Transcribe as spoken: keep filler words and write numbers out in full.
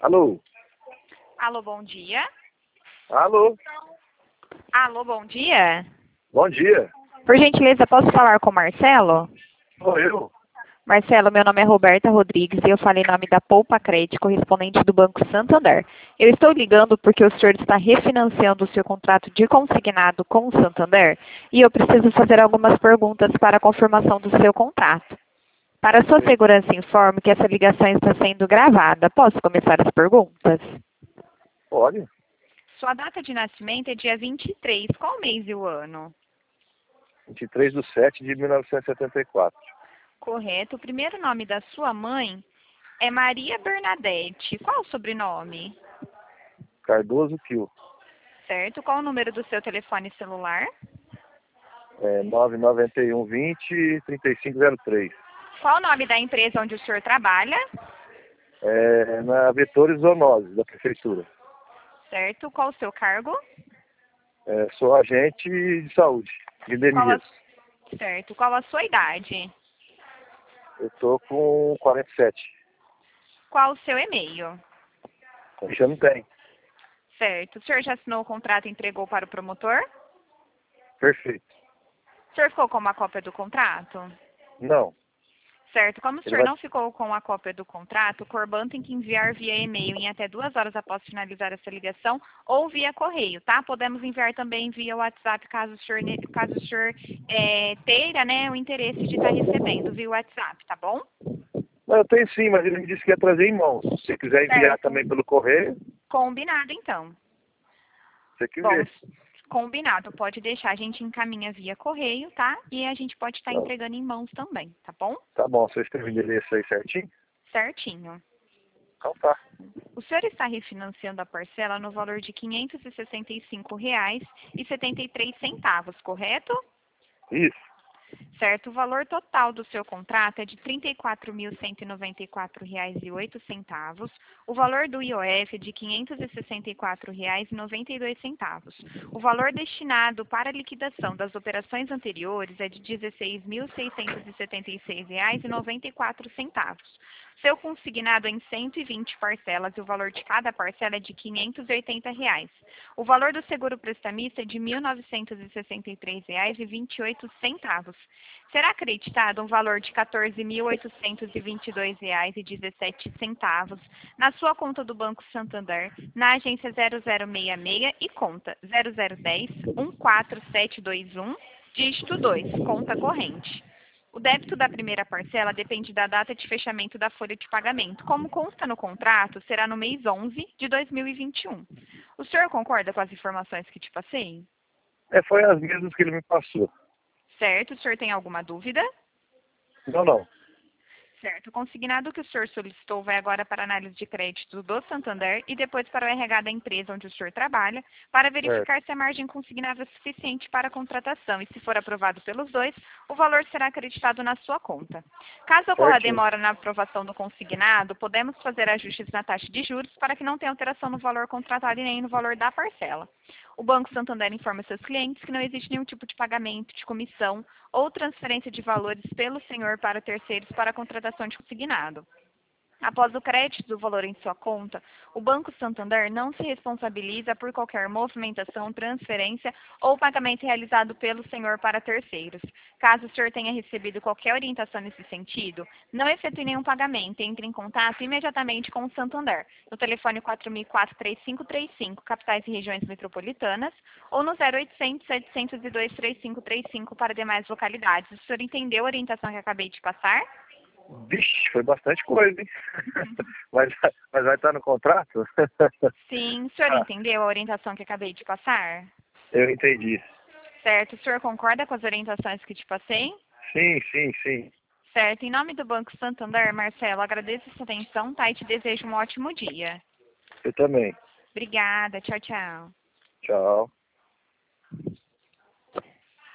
Alô? Alô, bom dia. Alô? Alô, bom dia. Bom dia. Por gentileza, posso falar com o Marcelo? Sou eu. Marcelo, meu nome é Roberta Rodrigues e eu falo em nome da Poupa Crédito, correspondente do Banco Santander. Eu estou ligando porque o senhor está refinanciando o seu contrato de consignado com o Santander e eu preciso fazer algumas perguntas para a confirmação do seu contrato. Para sua segurança, informe que essa ligação está sendo gravada. Posso começar as perguntas? Pode. Sua data de nascimento é dia vinte e três. Qual mês e o ano? vinte e três de setembro de mil novecentos e setenta e quatro. Correto. O primeiro nome da sua mãe é Maria Bernadette. Qual o sobrenome? Cardoso Kiel. Certo. Qual o número do seu telefone celular? É nove nove um, vinte, trinta e cinco zero três. Qual o nome da empresa onde o senhor trabalha? É na Vetores Zoonoses, da Prefeitura. Certo. Qual o seu cargo? É, sou agente de saúde, de Qual a... Denias. Certo. Qual a sua idade? Eu tô com quarenta e sete. Qual o seu e-mail? Já não tem. Certo. O senhor já assinou o contrato e entregou para o promotor? Perfeito. O senhor ficou com uma cópia do contrato? Não. Certo. Como o Ele senhor vai... não ficou com a cópia do contrato, o Corban tem que enviar via e-mail em até duas horas após finalizar essa ligação ou via correio, tá? Podemos enviar também via WhatsApp caso o senhor, ne- caso o senhor é, tenha, né, o interesse de estar recebendo via WhatsApp, tá bom? Não, eu tenho sim, mas ele me disse que ia trazer em mãos. Se você quiser enviar Certo. também pelo correio, Combinado, então. você que Bom, vê. combinado. Pode deixar, a gente encaminha via correio, tá? E a gente pode estar Tá, entregando em mãos também, tá bom? tá bom, vocês têm o endereço aí certinho? Certinho. Então tá. O senhor está refinanciando a parcela no valor de quinhentos e sessenta e cinco reais e setenta e três centavos, correto? Isso. Certo. O valor total do seu contrato é de trinta e quatro mil cento e noventa e quatro reais e oito centavos. O valor do I O F é de quinhentos e sessenta e quatro reais e noventa e dois centavos. O valor destinado para a liquidação das operações anteriores é de dezesseis mil seiscentos e setenta e seis reais e noventa e quatro centavos. Seu consignado é em cento e vinte parcelas e o valor de cada parcela é de quinhentos e oitenta reais. O valor do seguro prestamista é de mil novecentos e sessenta e três reais e vinte e oito centavos. Será acreditado um valor de quatorze mil oitocentos e vinte e dois reais e dezessete centavos na sua conta do Banco Santander, na agência zero zero seis seis e conta zero zero um zero um quatro sete dois um, dígito dois, conta corrente. O débito da primeira parcela depende da data de fechamento da folha de pagamento. Como consta no contrato, será no mês onze de dois mil e vinte e um. O senhor concorda com as informações que te passei? É, foi as mesmas que ele me passou. Certo. O senhor tem alguma dúvida? Não, não. Certo. O consignado que o senhor solicitou vai agora para a análise de crédito do Santander e depois para o R H da empresa onde o senhor trabalha, para Certo. verificar se a margem consignável é suficiente para a contratação. E se for aprovado pelos dois, o valor será acreditado na sua conta. Caso ocorra Certinho. demora na aprovação do consignado, podemos fazer ajustes na taxa de juros para que não tenha alteração no valor contratado e nem no valor da parcela. O Banco Santander informa seus clientes que não existe nenhum tipo de pagamento de comissão ou transferência de valores pelo senhor para terceiros para a contratação de consignado. Após o crédito do valor em sua conta, o Banco Santander não se responsabiliza por qualquer movimentação, transferência ou pagamento realizado pelo senhor para terceiros. Caso o senhor tenha recebido qualquer orientação nesse sentido, não efetue nenhum pagamento e entre em contato imediatamente com o Santander, no telefone quatro mil e quatro, três cinco três cinco, capitais e regiões metropolitanas, ou no zero oitocentos, setecentos e dois, três cinco três cinco para demais localidades. O senhor entendeu a orientação que acabei de passar? Vixe, foi bastante coisa, hein? mas, mas vai estar no contrato? Sim, o senhor Ah, entendeu a orientação que acabei de passar? eu entendi. Certo, o senhor concorda com as orientações que te passei? Sim, sim, sim. Certo, em nome do Banco Santander, Marcelo, agradeço a sua atenção, tá? E te desejo um ótimo dia. Eu também. Obrigada, tchau, tchau. Tchau.